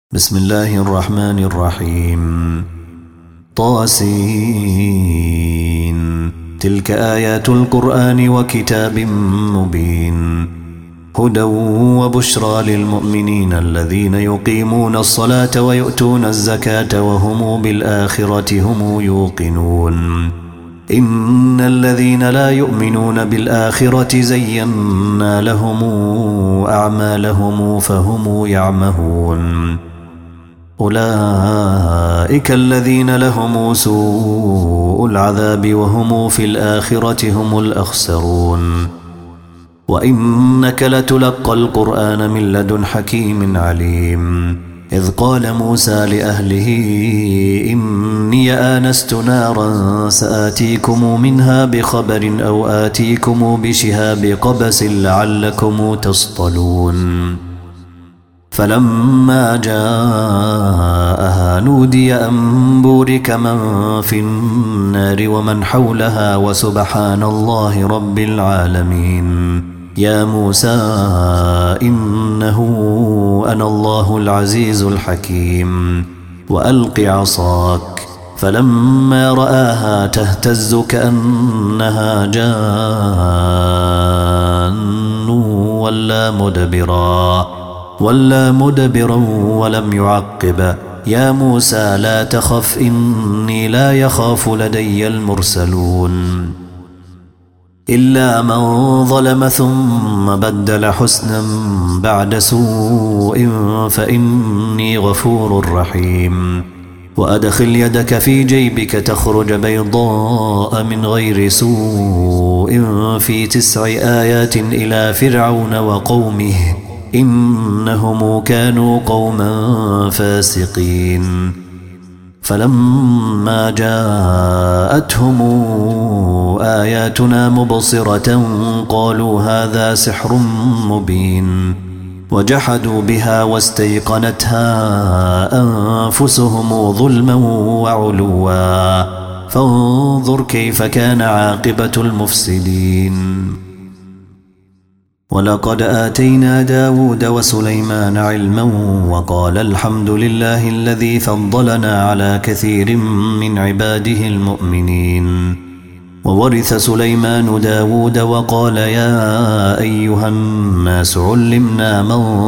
بسم الله الرحمن الرحيم. طاسين. تلك آيات القرآن وكتاب مبين، هدى وبشرى للمؤمنين الذين يقيمون الصلاة ويؤتون الزكاة وهم بالآخرة هم يوقنون. إن الذين لا يؤمنون بالآخرة زينا لهم أعمالهم فهم يعمهون. أولئك الذين لهم سوء العذاب وهم في الآخرة هم الأخسرون. وإنك لتلقى القرآن من لدن حكيم عليم. إذ قال موسى لأهله إني آنست نارا سآتيكم منها بخبر أو آتيكم بشهاب قبس لعلكم تصطلون. فلما جاءها نودي أن بورك من في النار ومن حولها وسبحان الله رب العالمين. يا موسى إنه أنا الله العزيز الحكيم. وألق عصاك. فلما رآها تهتز كأنها جان ولا مدبرا ولم يعقب. يا موسى لا تخف إني لا يخاف لدي المرسلون. إلا من ظلم ثم بدل حسنا بعد سوء فإني غفور رحيم. وأدخل يدك في جيبك تخرج بيضاء من غير سوء في 9 آيات إلى فرعون وقومه إنهم كانوا قوما فاسقين. فلما جاءتهم آياتنا مبصرة قالوا هذا سحر مبين. وجحدوا بها واستيقنتها أنفسهم ظلما وعلوا فانظر كيف كان عاقبة المفسدين. ولقد آتينا داود وسليمان علما وقال الحمد لله الذي فضلنا على كثير من عباده المؤمنين. وورث سليمان داود وقال يا أيها الناس علمنا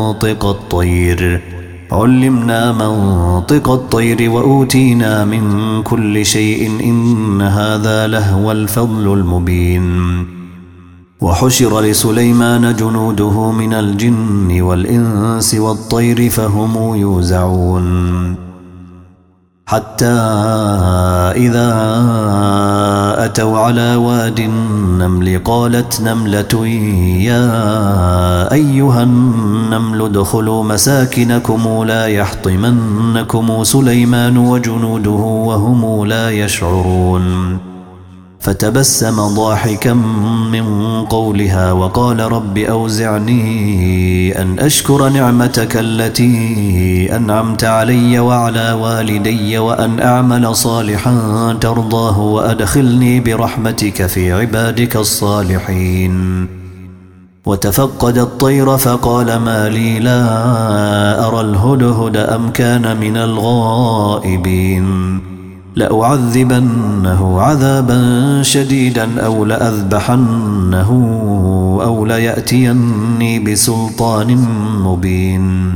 منطق الطير وأوتينا من كل شيء إن هذا لهو الفضل المبين. وحشر لسليمان جنوده من الجن والإنس والطير فهم يوزعون. حتى إذا أتوا على واد النمل قالت نملة يا أيها النمل ادخلوا مساكنكم لا يحطمنكم سليمان وجنوده وهم لا يشعرون. فتبسم ضاحكا من قولها وقال رب أوزعني أن أشكر نعمتك التي أنعمت علي وعلى والدي وأن أعمل صالحا ترضاه وأدخلني برحمتك في عبادك الصالحين. وتفقد الطير فقال ما لي لا أرى الهدهد أم كان من الغائبين. لأعذبنه عذابا شديدا أو لأذبحنه أو ليأتيني بسلطان مبين.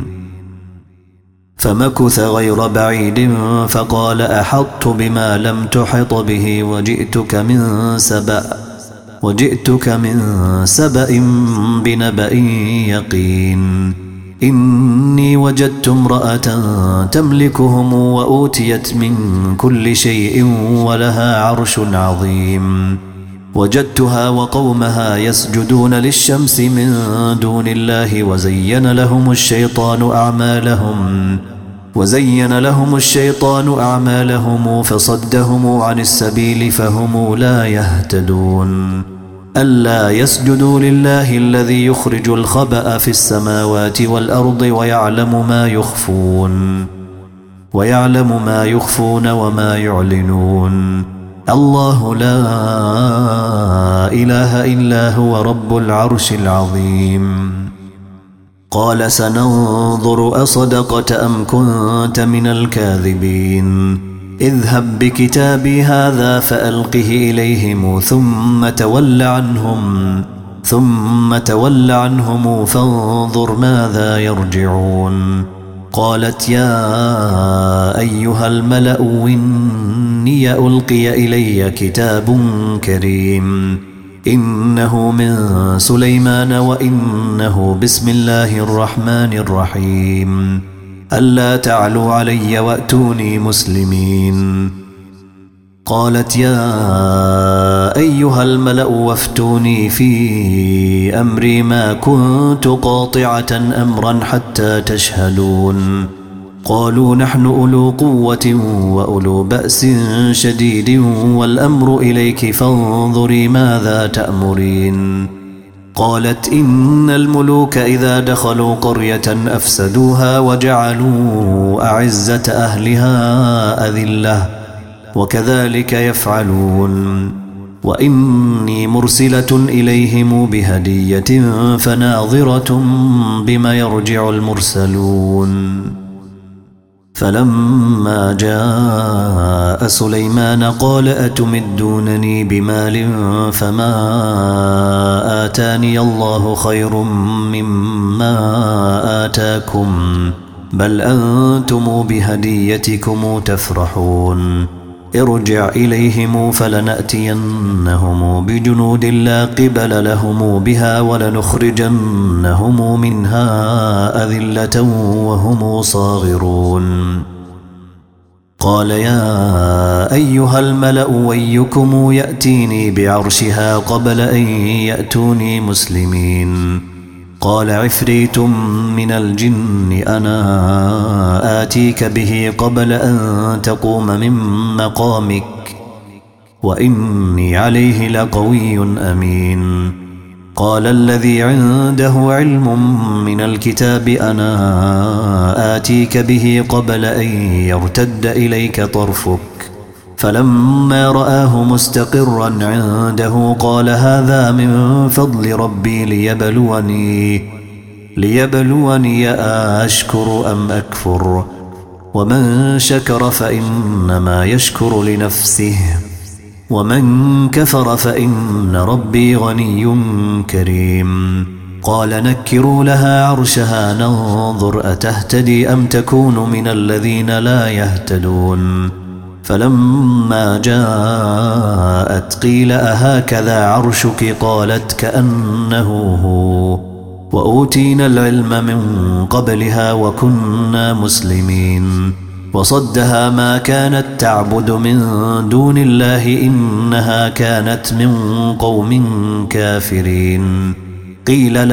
فمكث غير بعيد فقال أحطت بما لم تحط به وجئتك من سبأ بنبأ يقين. إني وجدت امرأة تملكهم وأوتيت من كل شيء ولها عرش عظيم. وجدتها وقومها يسجدون للشمس من دون الله وزين لهم الشيطان أعمالهم فصدهم عن السبيل فهم لا يهتدون. ألا يسجدوا لله الذي يخرج الخبأ في السماوات والأرض ويعلم ما يخفون وما يعلنون. الله لا إله إلا هو رب العرش العظيم. قال سننظر أصدقت أم كنت من الكاذبين اذهب بكتابي هذا فألقه إليهم ثم تول عنهم فانظر ماذا يرجعون قالت يا أيها الملأ إني ألقي إلي كتاب كريم إنه من سليمان وإنه بسم الله الرحمن الرحيم ألا تعلوا علي وأتوني مسلمين قالت يا أيها الملأ وافتوني في أمري ما كنت قاطعة أمرا حتى تشهدون قالوا نحن أولو قوة وأولو بأس شديد والأمر إليك فانظري ماذا تأمرين قالت إن الملوك إذا دخلوا قرية أفسدوها وجعلوا أعزة أهلها أذلة وكذلك يفعلون وإني مرسلة إليهم بهدية فناظرة بما يرجع المرسلون فلما جاء سليمان قال أتمدونني بمال فما آتاني الله خير مما آتاكم بل أنتم بهديتكم تفرحون ارجع إليهم فلنأتينهم بجنود لا قبل لهم بها ولنخرجنهم منها أذلة وهم صاغرون قال يا أيها الملأ ويكم يأتيني بعرشها قبل أن يأتوني مسلمين قال عفريت من الجن أنا آتيك به قبل أن تقوم من مقامك وإني عليه لقوي أمين قال الذي عنده علم من الكتاب أنا آتيك به قبل أن يرتد إليك طرفك فلما رآه مستقرا عنده قال هذا من فضل ربي ليبلوني أشكر أم أكفر ومن شكر فإنما يشكر لنفسه ومن كفر فإن ربي غني كريم قال نكروا لها عرشها ننظر أتهتدي أم تكون من الذين لا يهتدون فلما جاءت قيل أهكذا عرشك قالت كأنه هو وأوتينا العلم من قبلها وكنا مسلمين وصدها ما كانت تعبد من دون الله إنها كانت من قوم كافرين قيل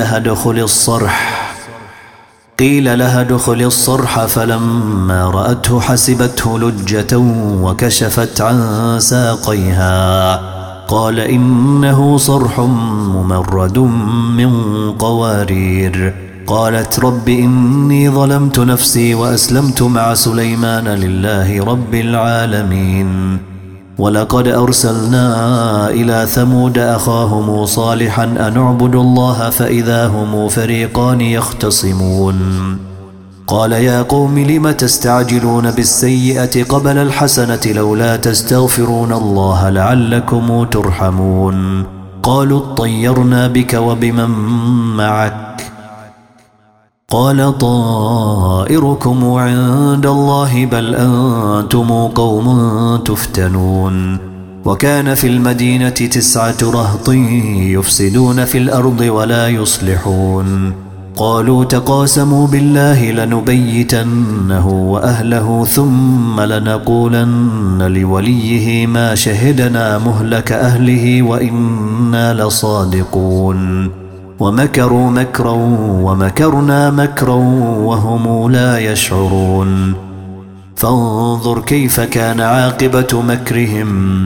لها ادخل الصرح فلما رأته حسبته لجة وكشفت عن ساقيها قال إنه صرح ممرد من قوارير قالت رب إني ظلمت نفسي وأسلمت مع سليمان لله رب العالمين ولقد أرسلنا إلى ثمود أخاهم صالحا أن اعبدوا الله فإذا هم فريقان يختصمون قال يا قوم لم تستعجلون بالسيئة قبل الحسنة لولا تستغفرون الله لعلكم ترحمون قالوا اطيرنا بك وبمن معك قال طائركم عند الله بل أنتم قوم تفتنون وكان في المدينة 9 رهط يفسدون في الأرض ولا يصلحون قالوا تقاسموا بالله لنبيتنه وأهله ثم لنقولن لوليه ما شهدنا مهلك أهله وإنا لصادقون ومكروا مكرا ومكرنا مكرا وهم لا يشعرون فانظر كيف كان عاقبة مكرهم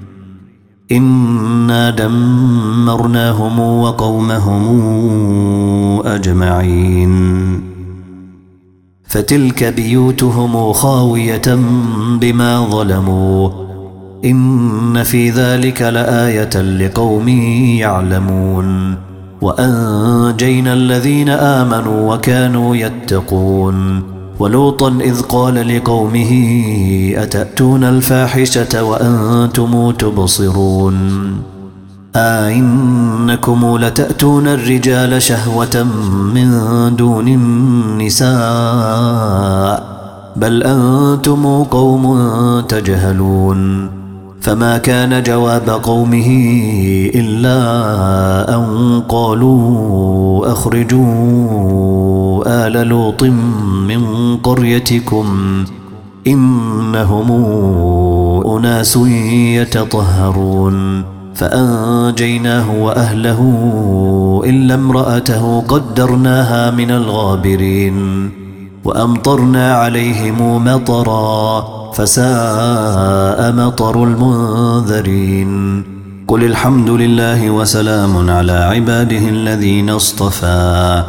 إنا دمرناهم وقومهم أجمعين فتلك بيوتهم خاوية بما ظلموا إن في ذلك لآية لقوم يعلمون وأنجينا الذين آمنوا وكانوا يتقون ولوطا إذ قال لقومه أتأتون الفاحشة وأنتم تبصرون أئنكم لتأتون الرجال شهوة من دون النساء بل أنتم قوم تجهلون فما كان جواب قومه إلا أن قالوا أخرجوا آل لوط من قريتكم إنهم أناس يتطهرون فأنجيناه وأهله إلا امرأته قدرناها من الغابرين وأمطرنا عليهم مطرا فساء مطر المنذرين قل الحمد لله وسلام على عباده الذين اصطفى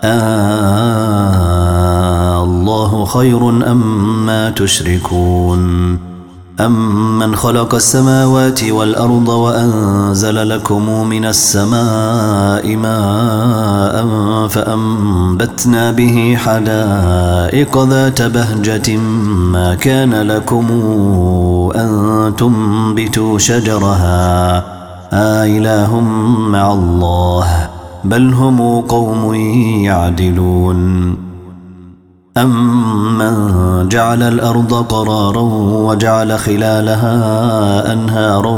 الله خير أما تشركون أمن خلق السماوات والأرض وأنزل لكم من السماء ماء فأنبتنا به حدائق ذات بهجة ما كان لكم أن تنبتوا شجرها إله مع الله بل هم قوم يعدلون أمن جعل الأرض قرارا وجعل خلالها أنهارا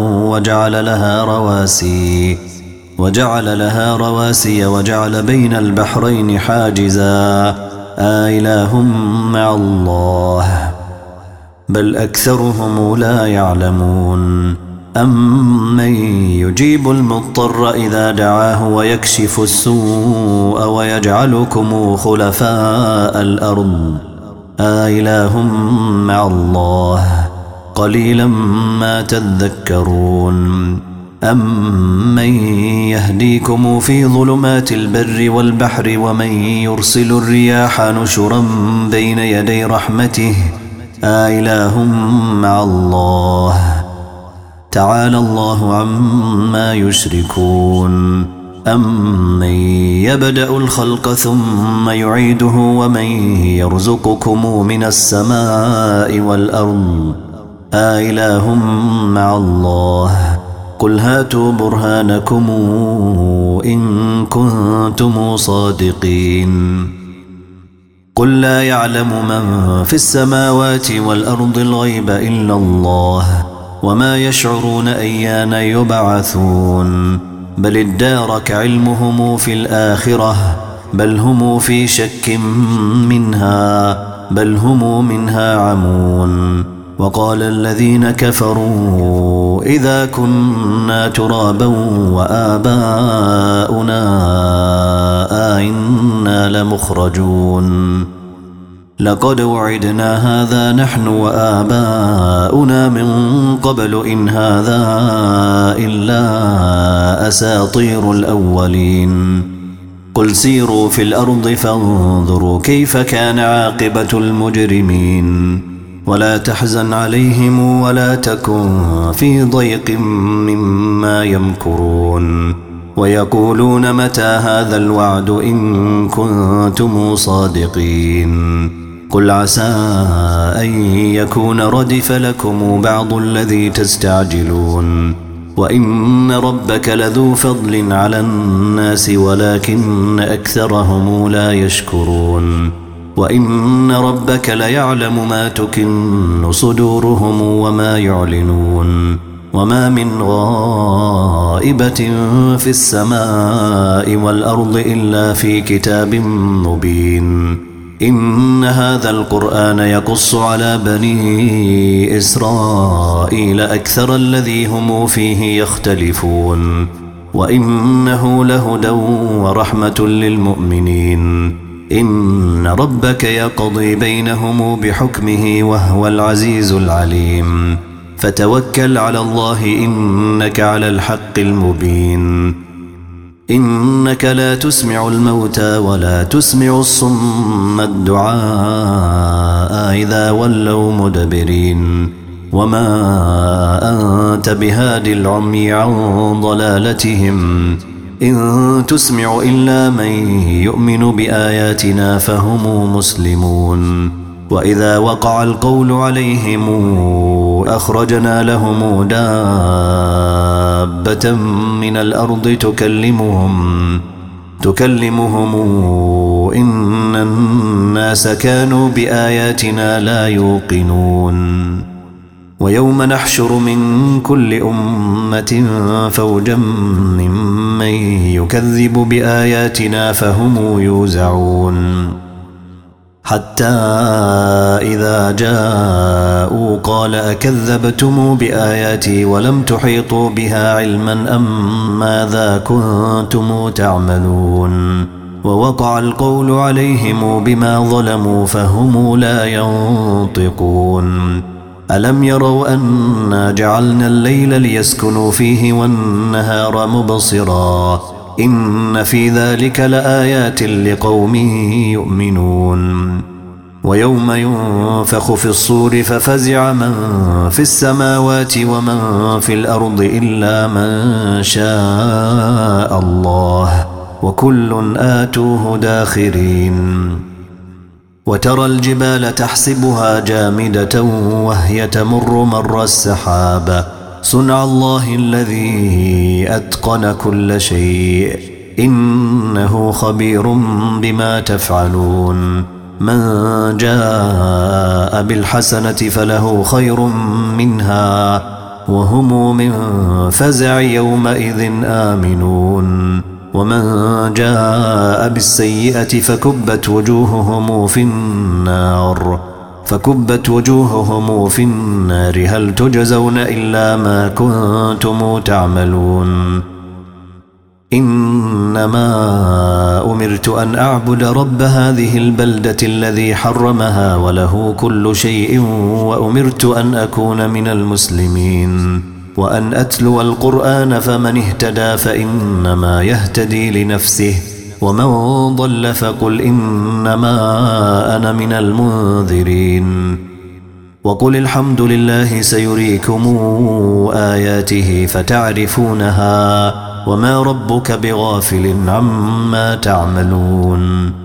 وجعل لها رواسي وجعل بين البحرين حاجزا إله مع الله بل أكثرهم لا يعلمون أمن يجيب المضطر إذا دعاه ويكشف السوء ويجعلكم خلفاء الأرض إله مع الله قليلا ما تذكرون أمن يهديكم في ظلمات البر والبحر ومن يرسل الرياح نشرا بين يدي رحمته إله مع الله تعالى الله عما يشركون أمن يبدأ الخلق ثم يعيده ومن يرزقكم من السماء والأرض إله مع الله قل هاتوا برهانكم إن كنتم صادقين قل لا يعلم من في السماوات والأرض الغيب إلا الله وما يشعرون أيان يبعثون بل ادارك علمهم في الآخرة بل هم في شك منها بل هم منها عمون وقال الذين كفروا إذا كنا ترابا وآباؤنا أئنا لمخرجون لقد وعدنا هذا نحن وآباؤنا من قبل إن هذا إلا أساطير الأولين قل سيروا في الأرض فانظروا كيف كان عاقبة المجرمين ولا تحزن عليهم ولا تكن في ضيق مما يمكرون ويقولون متى هذا الوعد إن كنتم صادقين قل عسى أن يكون ردف لكم بعض الذي تستعجلون وإن ربك لذو فضل على الناس ولكن أكثرهم لا يشكرون وإن ربك ليعلم ما تكن صدورهم وما يعلنون وما من غائبة في السماء والأرض إلا في كتاب مبين إن هذا القرآن يقص على بني إسرائيل أكثر الذي هم فيه يختلفون وإنه لهدى ورحمة للمؤمنين إن ربك يقضي بينهم بحكمه وهو العزيز العليم فتوكل على الله إنك على الحق المبين إنك لا تسمع الموتى ولا تسمع الصم الدعاء إذا ولوا مدبرين وما أنت بهادي العمي عن ضلالتهم إن تسمع إلا من يؤمن بآياتنا فهم مسلمون وإذا وقع القول عليهم أخرجنا لهم دابة من الأرض تكلمهم إن الناس كانوا بآياتنا لا يوقنون ويوم نحشر من كل أمة فوجا ممن يكذب بآياتنا فهم يوزعون حتى إذا جاءوا قال أكذبتم بآياتي ولم تحيطوا بها علما أم ماذا كنتم تعملون ووقع القول عليهم بما ظلموا فهم لا ينطقون ألم يروا أنا جعلنا الليل ليسكنوا فيه والنهار مبصرا إن في ذلك لآيات لقوم يؤمنون ويوم ينفخ في الصور ففزع من في السماوات ومن في الأرض إلا من شاء الله وكل آتوه داخرين وترى الجبال تحسبها جامدة وهي تمر مر السحاب صنع الله الذي أتقن كل شيء إنه خبير بما تفعلون من جاء بالحسنة فله خير منها وهم من فزع يومئذ آمنون ومن جاء بالسيئة فكبت وجوههم في النار هل تجزون إلا ما كنتم تعملون إنما أمرت أن أعبد رب هذه البلدة الذي حرمها وله كل شيء وأمرت أن أكون من المسلمين وأن أتلو القرآن فمن اهتدى فإنما يهتدي لنفسه ومن ضل فقل إنما أنا من المنذرين وقل الحمد لله سيريكم آياته فتعرفونها وما ربك بغافل عما تعملون